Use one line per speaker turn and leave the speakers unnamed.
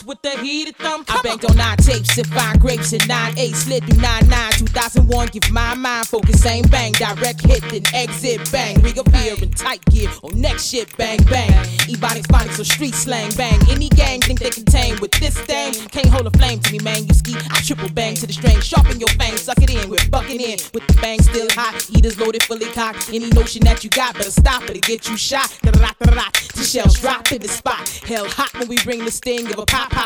with the heated thumb. I banked on 9 tapes and 5 grapes and 9-8. Slid through 9-9, 2001. Give my mind focus, same bang. Direct hit, then exit, bang. Ring of fear in tight gear. On next shit, bang, bang. Ebonics, phonics, or street slang, bang. Any gang think they contain with this thing. Can't hold a flame to me, man. You ski, I triple bang to the string. Sharpen your fang, suck it in. We're bucking in with the bang still hot. Eaters loaded, fully cocked. Any notion that you got, better stop it to get you shot. The shells drop in the spot. Hell hot when we bring the sting of a pop